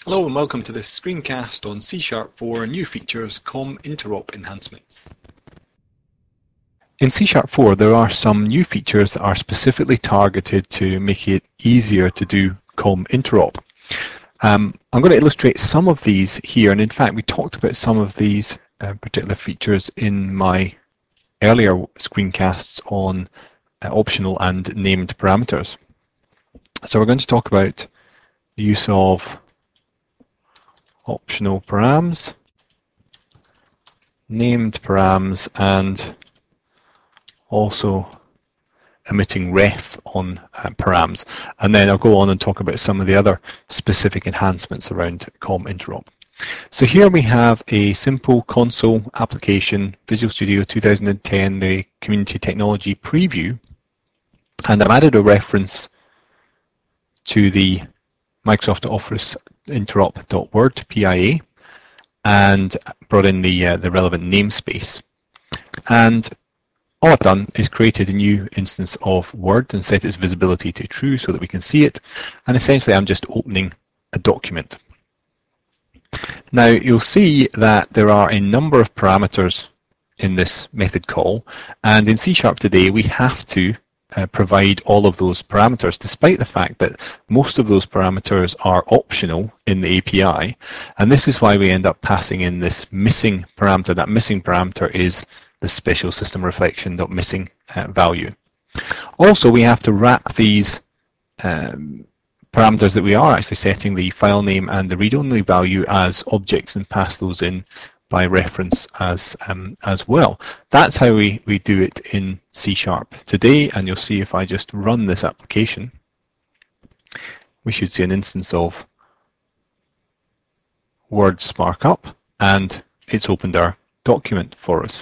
Hello and welcome to this screencast on C# 4 new features COM interop enhancements. In C# 4 there are some new features that are specifically targeted to make it easier to do COM interop. I'm going to illustrate some of these here, and in fact we talked about some of these particular features in my earlier screencasts on optional and named parameters. So we're going to talk about the use of optional params, named params, and also emitting ref on params. And then I'll go on and talk about some of the other specific enhancements around COM interop. So here we have a simple console application, Visual Studio 2010, the Community Technology Preview, and I've added a reference to the Microsoft Office interop.word PIA and brought in the relevant namespace. And all I've done is created a new instance of Word and set its visibility to true so that we can see it. And essentially I'm just opening a document. Now you'll see that there are a number of parameters in this method call, and in C# today we have to provide all of those parameters, despite the fact that most of those parameters are optional in the API, and this is why we end up passing in this missing parameter. That missing parameter is the special system reflection.missing value. Also, we have to wrap these parameters that we are actually setting, the file name and the read-only value, as objects and pass those in by reference as well. That's how we do it in C# today, and you'll see if I just run this application, we should see an instance of Word spark up, and it's opened our document for us.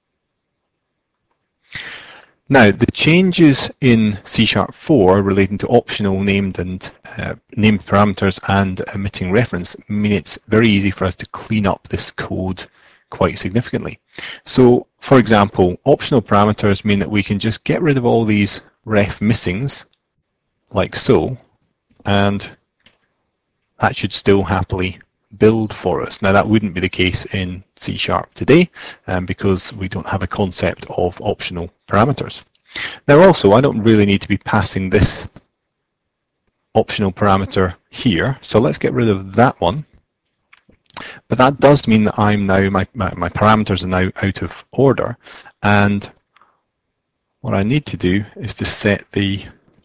Now, the changes in C# 4 relating to optional named and named parameters and emitting reference mean it's very easy for us to clean up this code quite significantly. So, for example, optional parameters mean that we can just get rid of all these ref missings, like so, and that should still happily build for us. Now, that wouldn't be the case in C# today because we don't have a concept of optional parameters. Now also, I don't really need to be passing this optional parameter here, so let's get rid of that one. But that does mean that I'm now, my parameters are now out of order, and what I need to do is to set the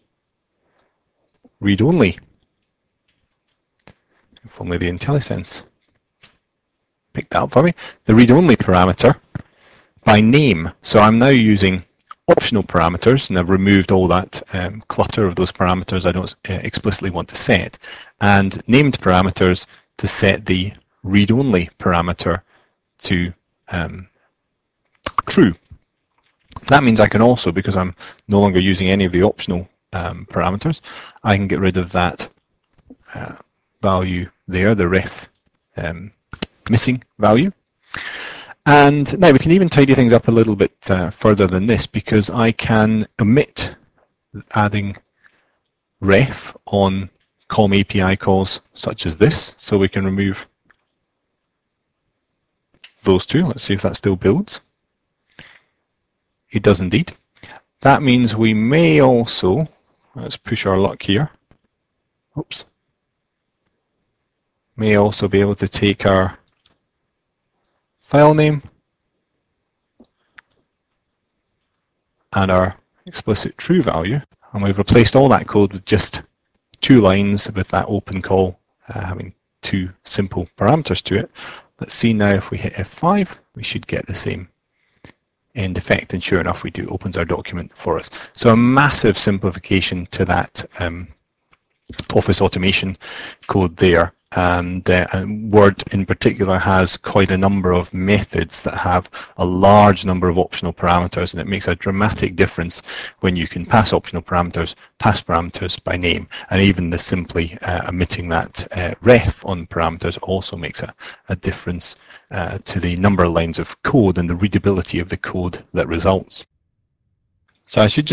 read-only. If only the IntelliSense picked that up for me. The read-only parameter by name. So I'm now using optional parameters, and I've removed all that clutter of those parameters I don't explicitly want to set, and named parameters to set the read-only parameter to true. That means I can also, because I'm no longer using any of the optional parameters, I can get rid of that value there, the ref missing value. And now we can even tidy things up a little bit further than this, because I can omit adding ref on COM API calls such as this, so we can remove those two. Let's see if that still builds. It does indeed. That means we may also, let's push our luck here, oops, may also be able to take our file name and our explicit true value, and we've replaced all that code with just 2 lines with that open call having 2 simple parameters to it. Let's see now if we hit F5, we should get the same end effect, and sure enough we do, it opens our document for us. So a massive simplification to that Office automation code there. And Word in particular has quite a number of methods that have a large number of optional parameters, and it makes a dramatic difference when you can pass optional parameters, pass parameters by name, and even the simply omitting that ref on parameters also makes a difference to the number of lines of code and the readability of the code that results. So I should just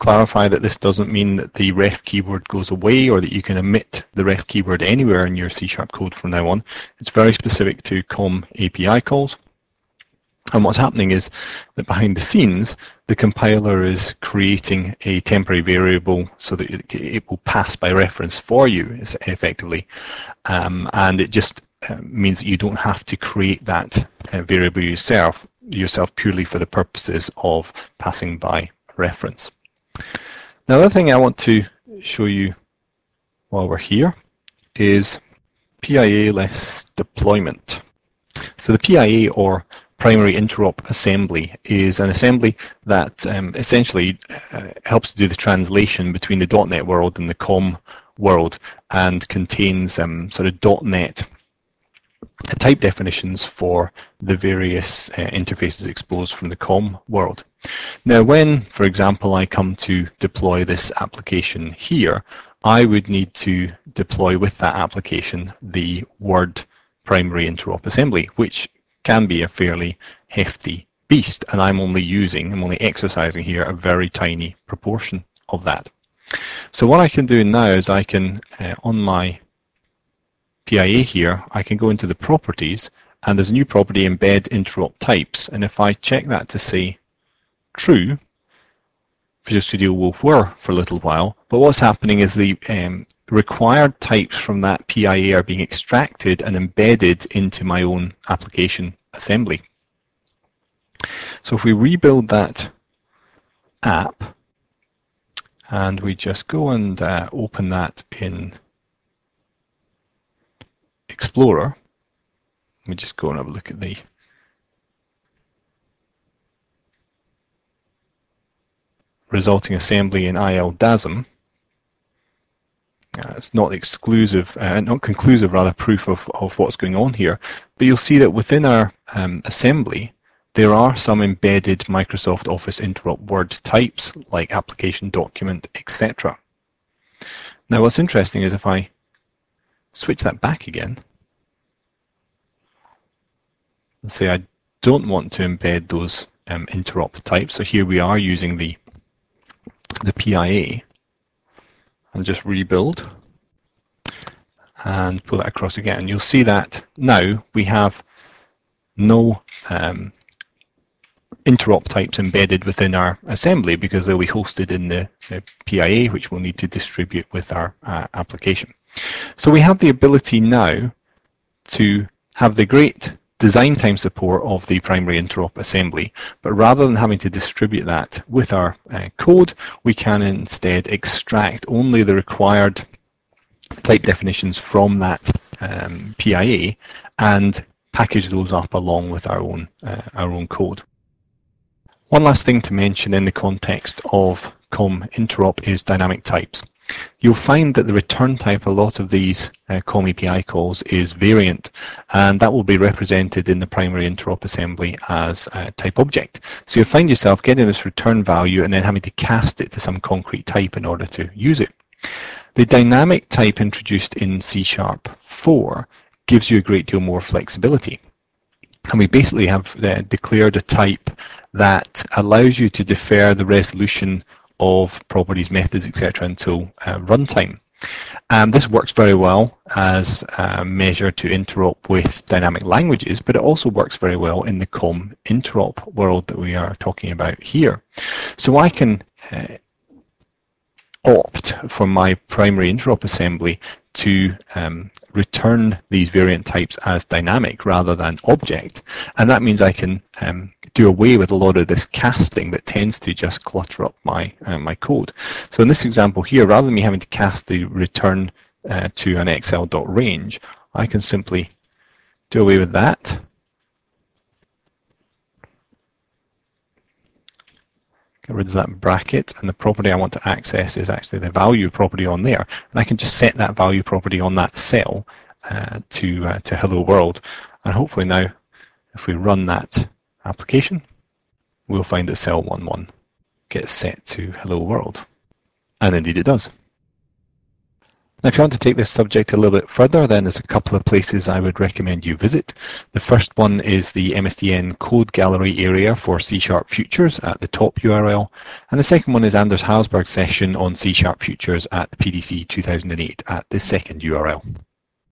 clarify that this doesn't mean that the ref keyword goes away or that you can omit the ref keyword anywhere in your C# code from now on. It's very specific to COM API calls. And what's happening is that behind the scenes, the compiler is creating a temporary variable so that it will pass by reference for you, effectively. And it just means that you don't have to create that variable yourself purely for the purposes of passing by reference. Now, the other thing I want to show you while we're here is PIA less deployment. So the PIA, or primary interop assembly, is an assembly that essentially helps to do the translation between the .NET world and the COM world, and contains sort of .NET type definitions for the various interfaces exposed from the COM world. Now, when, for example, I come to deploy this application here, I would need to deploy with that application the Word primary interop assembly, which can be a fairly hefty beast, and I'm only exercising here a very tiny proportion of that. So what I can do now is I can, on my PIA here, I can go into the properties, and there's a new property, embed interop types, and if I check that to say true, Visual Studio will whir for a little while, but what's happening is the required types from that PIA are being extracted and embedded into my own application assembly. So if we rebuild that app, and we just go and open that in Explorer, let me just go and have a look at the resulting assembly in ILDASM. It's not exclusive, not conclusive, rather, proof of what's going on here. But you'll see that within our assembly, there are some embedded Microsoft Office interop Word types, like application, document, etc. Now, what's interesting is if I switch that back again, and say I don't want to embed those interop types, so here we are using the PIA, and just rebuild and pull that across again, and you'll see that now we have no interop types embedded within our assembly, because they'll be hosted in the PIA, which we'll need to distribute with our application. So we have the ability now to have the great design time support of the primary interop assembly, but rather than having to distribute that with our code, we can instead extract only the required type definitions from that PIA and package those up along with our own code. One last thing to mention in the context of COM interop is dynamic types. You'll find that the return type, a lot of these COM API calls, is variant, and that will be represented in the primary interop assembly as a type object. So you'll find yourself getting this return value and then having to cast it to some concrete type in order to use it. The dynamic type introduced in C#4 gives you a great deal more flexibility. And we basically have declared a type that allows you to defer the resolution of properties, methods, etc. until runtime. This works very well as a measure to interop with dynamic languages, but it also works very well in the COM interop world that we are talking about here. So I can opt for my primary interop assembly to return these variant types as dynamic rather than object, and that means I can do away with a lot of this casting that tends to just clutter up my my code. So in this example here, rather than me having to cast the return to an Excel.range, I can simply do away with that. Get rid of that bracket, and the property I want to access is actually the value property on there, and I can just set that value property on that cell to hello world, and hopefully now if we run that application, we'll find that cell 11 gets set to hello world, and indeed it does. Now, if you want to take this subject a little bit further, then there's a couple of places I would recommend you visit. The first one is the MSDN Code Gallery area for C# Futures at the top URL, and the second one is Anders Hallsberg's session on C# Futures at the PDC 2008 at the second URL.